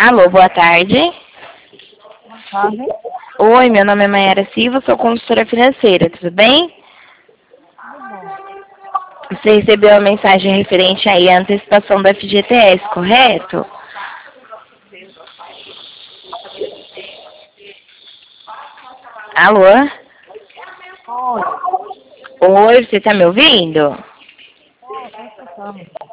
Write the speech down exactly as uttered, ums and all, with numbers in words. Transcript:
Alô, boa tarde. Boa tarde. Oi, meu nome é Mayara Silva, sou consultora financeira, tudo bem? Tudo bom. Você recebeu a mensagem referente aí à antecipação do F G T S, correto? Alô? Oi. Oi, você tá me ouvindo? Oi, estou escutando.